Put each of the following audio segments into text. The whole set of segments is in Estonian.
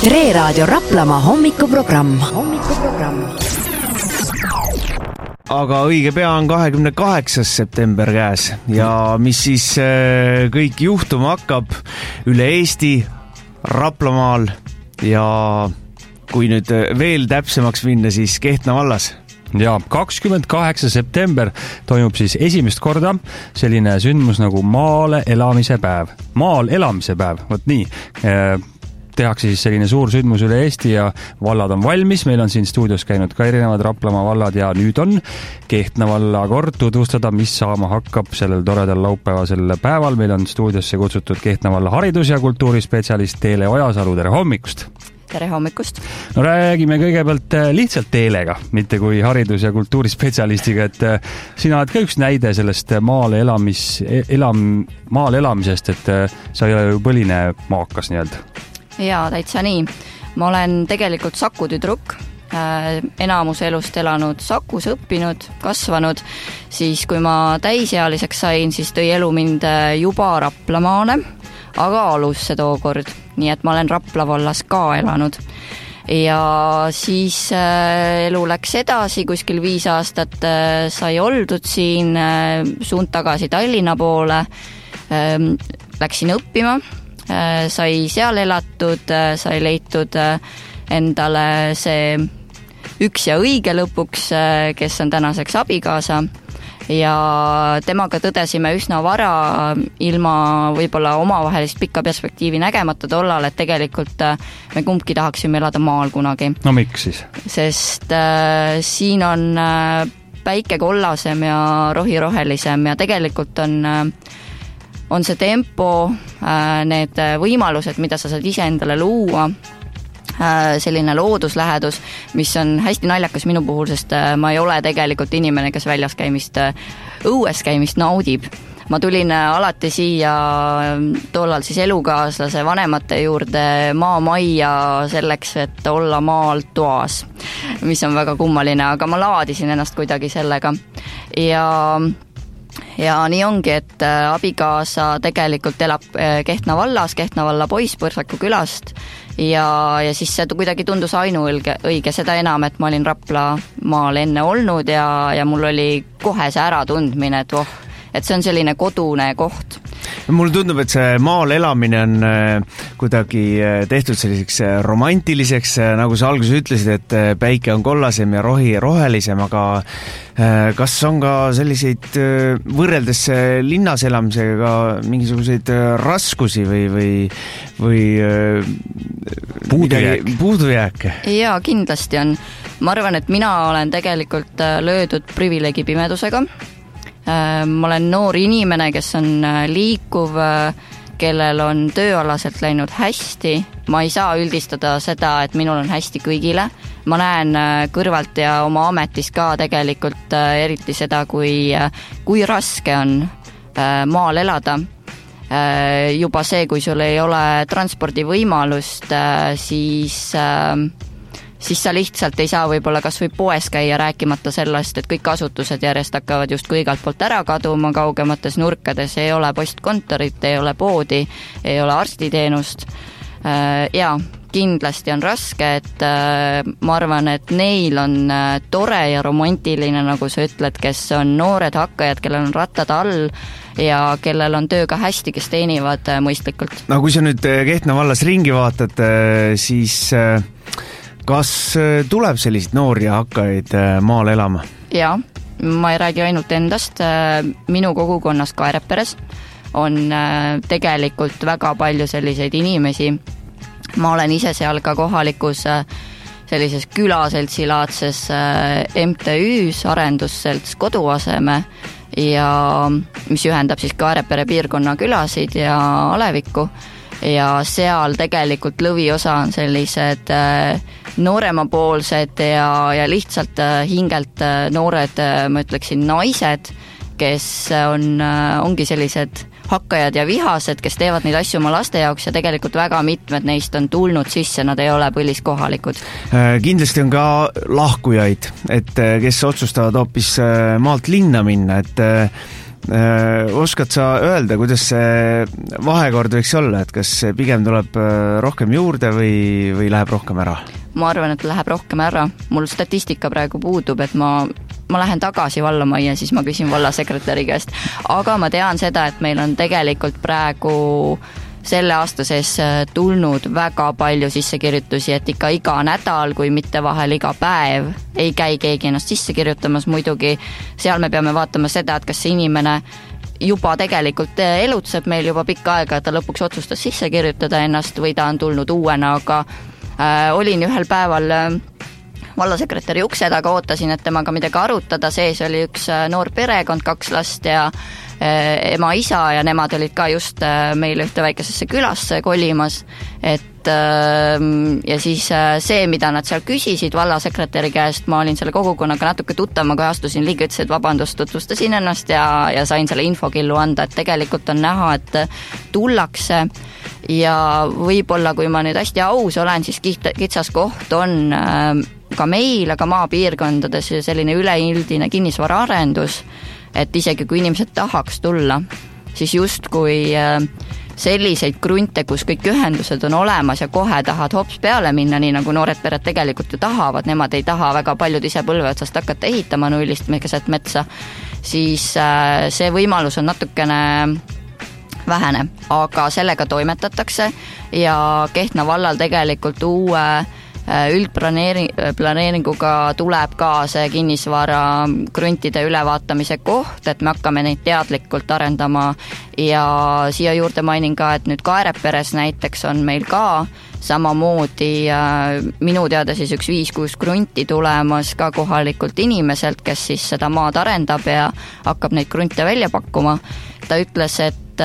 Tre Raadio Raplamaa hommikuprogramm. Aga õige pea on 28. september käes ja mis siis kõik juhtuma hakkab üle Eesti, Raplamaal ja kui nüüd veel täpsemaks minna, siis Kehtna vallas. Ja 28. september toimub siis esimest korda selline sündmus nagu maale elamise päev. Maal elamise päev, võt nii. Tehakse siis selline suur sündmus üle Eesti ja vallad on valmis. Meil on siin stuudios käinud ka erinevad Raplamaa vallad ja nüüd on Kehtna valla kord tutvustada, mis saama hakkab sellel toredal laupäevasel päeval. Meil on stuudiosse kutsutud Kehtna valla haridus- ja kultuurispetsialist Teele Ojasalu. Tere hommikust! Tere hommikust! No räägime kõigepealt lihtsalt Teelega, mitte kui haridus- ja kultuurispetsialistiga, et sina oled ka üks näide sellest maal elamisest, et sa ei ole ju põline maakas nii-öelda. Jaa, täitsa nii. Ma olen tegelikult Saku tüdruk, enamus elust elanud Sakus, õppinud, kasvanud. Siis kui ma täisealiseks sain, siis tõi elu mind juba Raplamaale, aga alusse tookord. Nii et ma olen Rapla vallas ka elanud. Ja siis elu läks edasi, kuskil 5 aastat sai oldud siin, suund tagasi Tallinna poole. Läksin õppima, sai seal elatud, sai leitud endale see üks ja õige lõpuks, kes on tänaseks abikaasa. Ja temaga tõdesime üsna vara, ilma võib-olla omavahelist pikka perspektiivi nägemata tollal, et tegelikult me kumbki tahaksime elada maal kunagi. No miks siis? Sest siin on päike kollasem ja rohi rohelisem ja tegelikult on see tempo, need võimalused, mida sa saad ise endale luua, selline looduslähedus, mis on hästi naljakas minu puhul, sest ma ei ole tegelikult inimene, kes väljas käimist, õues käimist naudib. Ma tulin alati siia tollal siis elukaaslase vanemate juurde maamajja selleks, et olla maal toas, mis on väga kummaline, aga ma laadisin ennast kuidagi sellega. Ja nii ongi, et abikaasa tegelikult elab Kehtna vallas, Kehtna valla poiss Põrsaku külast ja siis see kuidagi tundus ainuõige, seda enam, et ma olin Rapla maal enne olnud ja mul oli kohe see äratundmine, et see on selline kodune koht. Mulle tundub, et see maal elamine on kuidagi tehtud selliseks romantiliseks, nagu sa alguses ütlesid, et päike on kollasem ja rohi rohelisem, aga kas on ka selliseid võrreldes linnas elamisega mingisuguseid raskusi või puudujääke? Jaa, kindlasti on. Ma arvan, et mina olen tegelikult löödud privileegi pimedusega. Ma olen noor inimene, kes on liikuv, kellel on tööalaselt läinud hästi. Ma ei saa üldistada seda, et minul on hästi kõigile. Ma näen kõrvalt ja oma ametis ka tegelikult eriti seda, kui raske on maal elada. Juba see, kui sul ei ole transpordivõimalust, siis sa lihtsalt ei saa võib-olla kas või poes käia, rääkimata sellest, et kõik asutused järjest hakkavad justkui igalt poolt ära kaduma, kaugemates nurkades ei ole postkontorit, ei ole poodi, ei ole arstiteenust. Ja kindlasti on raske, et ma arvan, et neil on tore ja romantiline, nagu sa ütled, kes on noored hakkajad, kellel on rattad all ja kellel on tööga hästi, kes teenivad mõistlikult. No kui sa nüüd Kehtna vallas ringi vaatad, siis kas tuleb selliseid noori hakkajaid maal elama? Jaa, ma ei räägi ainult endast. Minu kogukonnas Kaereperes on tegelikult väga palju selliseid inimesi. Ma olen ise seal ka kohalikus sellises külaseltsilaadses MTÜs, arendusselts Koduaseme, ja mis ühendab siis Kaerepere piirkonna külasid ja alevikku. Ja seal tegelikult lõviosa on sellised nooremapoolsed ja lihtsalt hingelt noored, ma ütleksin, naised, kes ongi sellised hakkajad ja vihased, kes teevad neid asju oma laste jaoks ja tegelikult väga mitmed neist on tulnud sisse, nad ei ole põliskohalikud. Kindlasti on ka lahkujaid, et kes otsustavad hoopis maalt linna minna, et Oskad sa öelda, kuidas see vahekord võiks olla, et kas pigem tuleb rohkem juurde või läheb rohkem ära? Ma arvan, et läheb rohkem ära. Mul statistika praegu puudub, et ma lähen tagasi vallamajja, siis ma küsin vallasekretäri käest. Aga ma tean seda, et meil on tegelikult praegu selle aasta sees tulnud väga palju sissekirjutusi, et ikka iga nädal, kui mitte vahel iga päev ei käi keegi ennast sisse kirjutamas. Muidugi seal me peame vaatama seda, et kas see inimene juba tegelikult elutseb meil juba pikka aega, et ta lõpuks otsustas sisse kirjutada ennast või ta on tulnud uuena, aga olin ühel päeval vallasekretäri ukse taga, ootasin, et temaga midagi arutada, sees oli üks noor perekond, 2 last ja ema, isa ja nemad olid ka just meile ühte väikesesse külasse kolimas, et ja siis see, mida nad seal küsisid vallasekretäri käest, ma olin selle kogukonnaga natuke tuttav, kui astusin ligi, ütlesin, et vabandust, tutvustasin ennast ja sain selle infokillu anda, et tegelikult on näha, et tullakse ja võib-olla, kui ma nüüd hästi aus olen, siis kitsas koht on ka meil, aga maapiirkondades selline üleüldine kinnisvaraarendus, et isegi kui inimesed tahaks tulla, siis justkui selliseid krunte, kus kõik ühendused on olemas ja kohe tahad hops peale minna, nii nagu noored pered tegelikult ju tahavad, nemad ei taha väga paljud ise põlve otsast hakata ehitama nullist keset metsa, siis see võimalus on natukene vähene, aga sellega toimetatakse ja Kehtna vallal tegelikult uue üldplaneeringuga tuleb ka see kinnisvara kruntide ülevaatamise koht, et me hakkame neid teadlikult arendama ja siia juurde mainin ka, et nüüd Kaereperes näiteks on meil ka samamoodi minu teada siis üks 5-6 krunti tulemas ka kohalikult inimeselt, kes siis seda maad arendab ja hakkab neid krunte välja pakkuma. Ta ütles,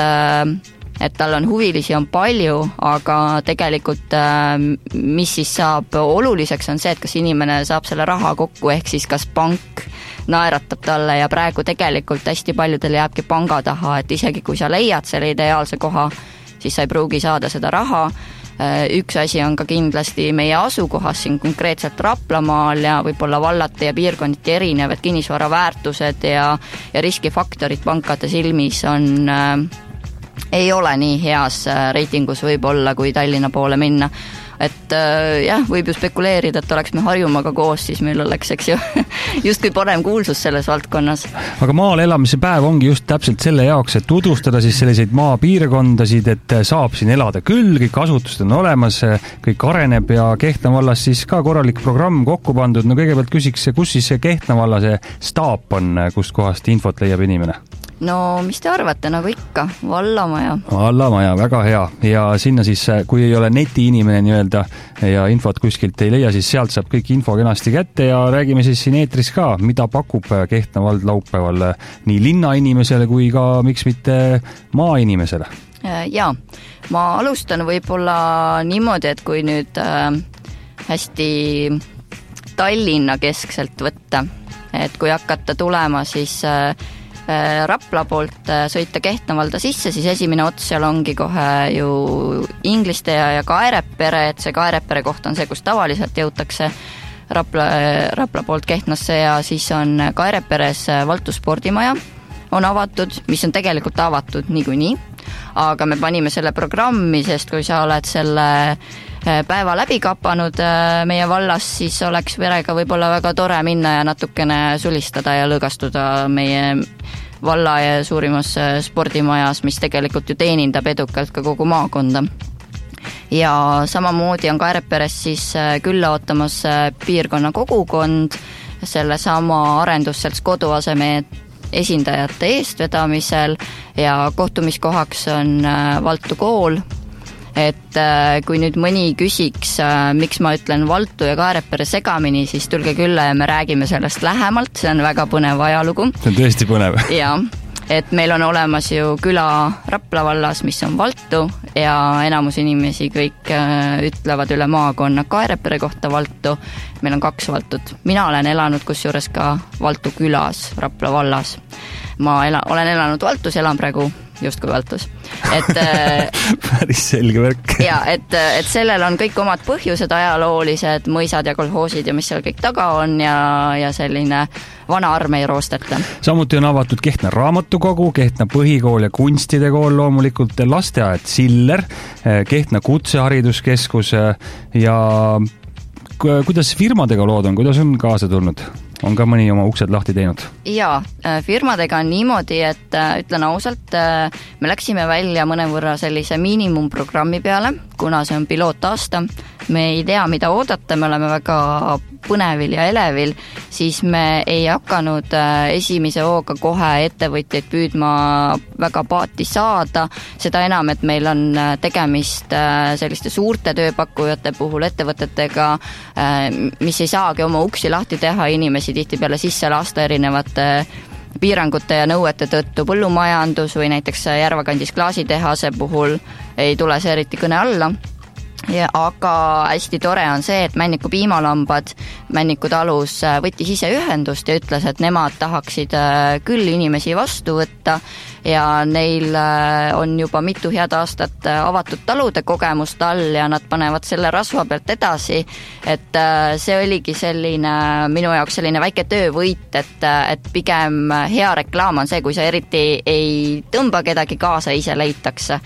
et tal on huvilisi on palju, aga tegelikult mis siis saab oluliseks on see, et kas inimene saab selle raha kokku, ehk siis kas pank naeratab talle ja praegu tegelikult hästi paljudel jääbki panga taha, et isegi kui sa leiad selle ideaalse koha, siis sa ei pruugi saada seda raha. Üks asi on ka kindlasti meie asukohas siin konkreetselt Raplamaal ja võib-olla vallati ja piirkonditi erinevad kinnisvara väärtused ja riskifaktorid pankade silmis on ei ole nii heas reitingus võib-olla, kui Tallinna poole minna. Et jah, võib ju spekuleerida, et oleks me Harjumaaga koos, siis meil oleks, eks ju, justkui parem kuulsus selles valdkonnas. Aga maal elamise päev ongi just täpselt selle jaoks, et tutvustada siis selliseid maapiirkondasid, et saab siin elada küll, kõik asutused on olemas, kõik areneb ja Kehtna vallas siis ka korralik programm kokku pandud. No kõigepealt küsiks, kus siis see Kehtna valla see staap on, kust kohast infot leiab inimene? No, mis te arvate, nagu ikka, vallamaja. Vallamaja, väga hea. Ja sinna siis, kui ei ole neti inimene nii-öelda ja infot kuskilt ei leia, siis sealt saab kõik info kenasti kätte ja räägime siis siin eetris ka, mida pakub Kehtna vald laupäeval nii linna inimesele kui ka miks mitte maa inimesele. Jaa, ma alustan võib-olla niimoodi, et kui nüüd hästi Tallinna keskselt võtta, et kui hakata tulema, siis Rapla poolt sõita Kehtna valda sisse, siis esimene ots seal ongi kohe ju Ingliste ja Kaerepere, et see Kaerepere koht on see, kus tavaliselt jõutakse Rapla poolt Kehtnasse ja siis on Kaereperes Valtu spordimaja on avatud, mis on tegelikult avatud niikuinii, aga me panime selle programmi, sest kui sa oled selle päeva läbi kapanud meie vallas, siis oleks verega võib-olla väga tore minna ja natukene sulistada ja lõõgastuda meie valla ja suurimas spordimajas, mis tegelikult ju teenindab edukalt ka kogu maakonda. Ja samamoodi on Kaereperes siis külla ootamas piirkonna kogukond, selle sama arendusselts koduaseme esindajate eestvedamisel ja kohtumiskohaks on Valtu kool. Et kui nüüd mõni küsiks, miks ma ütlen Valtu ja Kaerepere segamini, siis tulge külla ja me räägime sellest lähemalt, see on väga põnev ajalugu. See on tõesti põnev. Ja, et meil on olemas ju küla Rapla vallas, mis on Valtu ja enamus inimesi kõik ütlevad üle maakonna Kaerepere kohta Valtu. Meil on 2 Valtut. Mina olen elanud kusjuures ka Valtu külas Rapla vallas. Ma olen elanud Valtus, elan praegu justkui vältus. Et päris selge värk. Ja, et sellel on kõik omad põhjused, ajaloolised, mõisad ja kolhoosid ja mis seal kõik taga on ja selline vana armei roostete. Samuti on avatud Kehtna raamatukogu, Kehtna põhikool ja kunstide kool, loomulikult lasteaed Siller, Kehtna kutsehariduskeskus ja kuidas firmadega lood on, kuidas on kaasa tulnud? On ka mõni oma uksed lahti teinud? Jaa, firmadega on niimoodi, et ütlen ausalt, me läksime välja mõnevõrra sellise miinimumprogrammi peale, kuna see on pilootaasta. Me ei tea, mida oodata, me oleme väga põnevil ja elevil, siis me ei hakanud esimese hooga kohe ettevõtjaid püüdma väga paati saada, seda enam, et meil on tegemist selliste suurte tööpakkujate puhul ettevõtetega, mis ei saagi oma uksi lahti teha, inimesi tihtipeale sisse lasta erinevate piirangute ja nõuete tõttu. Põllumajandus või näiteks Järvakandis klaasitehase puhul ei tule see eriti kõne alla. Ja, aga hästi tore on see, et Männiku piimalambad, Männiku talus võttis ise ühendust ja ütles, et nemad tahaksid küll inimesi vastu võtta ja neil on juba mitu head aastat avatud talude kogemust all ja nad panevad selle rasva pealt edasi, et see oligi selline minu jaoks selline väike töövõit, et pigem hea reklaam on see, kui sa eriti ei tõmba kedagi kaasa, ise leitakse.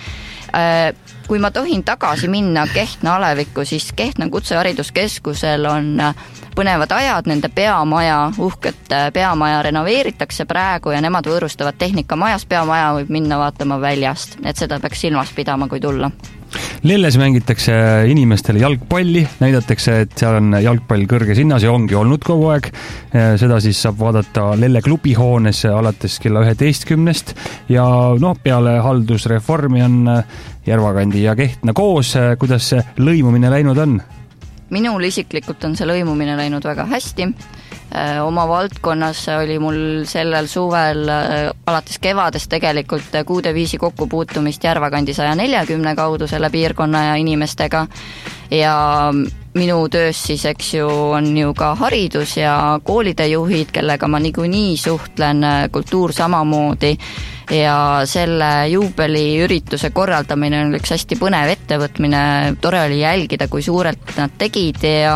Kui ma tohin tagasi minna Kehtna alevikku, siis Kehtna kutsehariduskeskusel on põnevad ajad, nende peamaja, uhket peamaja renoveeritakse praegu ja nemad võõrustavad tehnikamajas, peamaja võib minna vaatama väljast, et seda peaks silmas pidama, kui tulla. Lelles mängitakse inimestele jalgpalli, näidatakse, et seal on jalgpall kõrges hinnas ja ongi olnud kogu aeg. Seda siis saab vaadata Lelle klubihoones alates kella 11 ja peale haldusreformi on Järvakandi ja Kehtna koos. Kuidas see lõimumine läinud on? Minul isiklikult on see lõimumine läinud väga hästi. Oma valdkonnas oli mul sellel suvel alates kevadest tegelikult kuude viisi kokkupuutumist Järvakandi 140 kaudu selle piirkonna ja inimestega ja minu töös siis, eks ju, on ju ka haridus ja koolide juhid, kellega ma niikuinii suhtlen, kultuur samamoodi ja selle juubeliürituse korraldamine on üks hästi põnev ettevõtmine, tore oli jälgida, kui suurelt nad tegid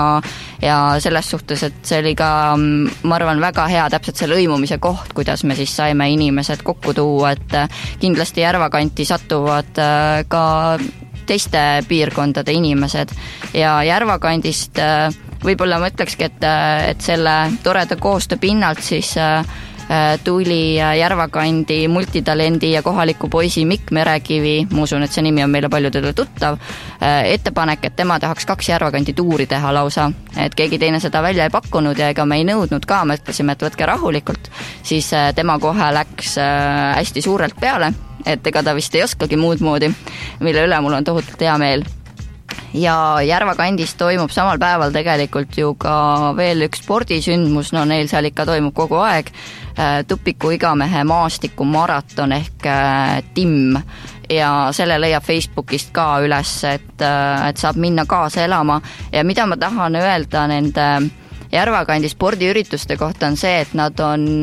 ja selles suhtes, et see oli ka, ma arvan, väga hea täpselt see lõimumise koht, kuidas me siis saime inimesed kokku tuua, et kindlasti Järvakanti satuvad ka teiste piirkondade inimesed ja Järvakandist võib-olla ma ütlekski, et selle toreda koostöö pinnalt siis tuli Järvakandi multitalendi ja kohaliku poisi Mikk Merekivi, ma usun, et see nimi on meile paljudele tuttav, ettepanek, et tema tahaks 2 Järvakandi tuuri teha lausa, et keegi teine seda välja ei pakkunud ja ega me ei nõudnud ka, me ütlesime, et võtke rahulikult, siis tema kohe läks hästi suurelt peale, et ega ta vist ei oskagi muud moodi, mille üle mul on tohutult hea meel. Ja Järvakandis toimub samal päeval tegelikult ju ka veel üks spordisündmus, neil seal ikka toimub kogu aeg, Tupiku igamehe maastiku maraton ehk Timm ja selle leiab Facebookist ka üles, et saab minna kaasa elama ja mida ma tahan öelda nende Järvakandi spordiürituste kohta on see, et nad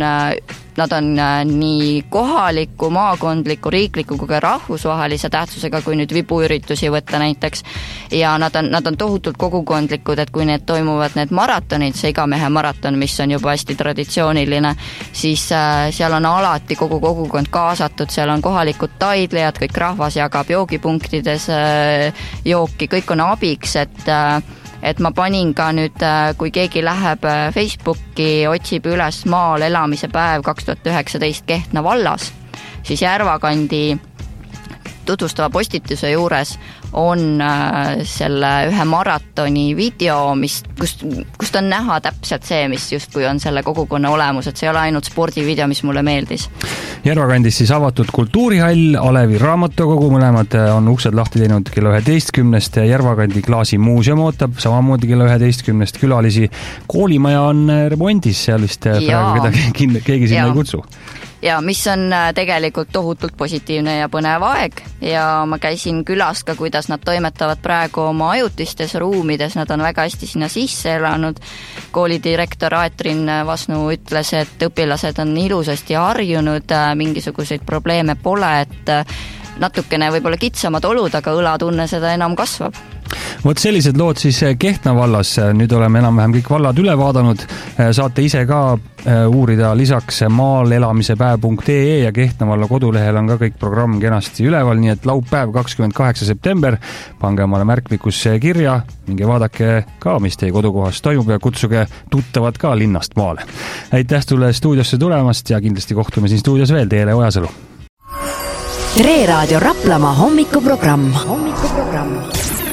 on nii kohaliku, maakondliku, riikliku kui ka rahvusvahelise tähtsusega, kui nüüd vibuüritusi võtta näiteks. Ja nad on tohutult kogukondlikud, et kui need toimuvad need maratonid, see igamehe maraton, mis on juba hästi traditsiooniline, siis seal on alati kogu kogukond kaasatud, seal on kohalikud taidlejad, kõik rahvas jagab joogipunktides jooki, kõik on abiks, et ma panin ka nüüd, kui keegi läheb Facebooki, otsib üles maal elamise päev 2019 Kehtna vallas, siis Järvakandi tutvustava postituse juures on selle ühe maratoni video, kust on näha täpselt see, mis justkui on selle kogukonna olemus, et see ei ole ainult spordivideo, mis mulle meeldis. Järvakandis siis avatud kultuurihall, Alevi raamatukogu, mõlemad on uksed lahti teinud kella 11 ja Järvakandi klaasimuuseum ootab samamoodi kella 11 külalisi. Koolimaja on remondis, seal vist praegu keegi sinna ei kutsu. ja mis on tegelikult tohutult positiivne ja põnev aeg ja ma käisin külas ka, kuidas nad toimetavad praegu oma ajutistes ruumides, nad on väga hästi sinna sisse elanud. Koolidirektor Aetrin Vasnu ütles, et õpilased on ilusasti harjunud, mingisuguseid probleeme pole, et natukene võib-olla kitsamad olud, aga õlatunne seda enam kasvab. Vot sellised lood siis Kehtna vallas, nüüd oleme enam-vähem kõik vallad üle vaadanud, saate ise ka uurida lisaks maalelamisepäev.ee ja Kehtna valla kodulehel on ka kõik programm kenasti üleval, nii et laupäev 28. september, pange omale märkmikusse kirja, minge vaadake ka, mis teie kodukohas toimub ja kutsuge tuttavad ka linnast maale. Aitäh sulle stuudiosse tulemast ja kindlasti kohtume siin stuudios veel, Teele Ojasalu. Tre Raadio Raplamaa hommikuprogramm.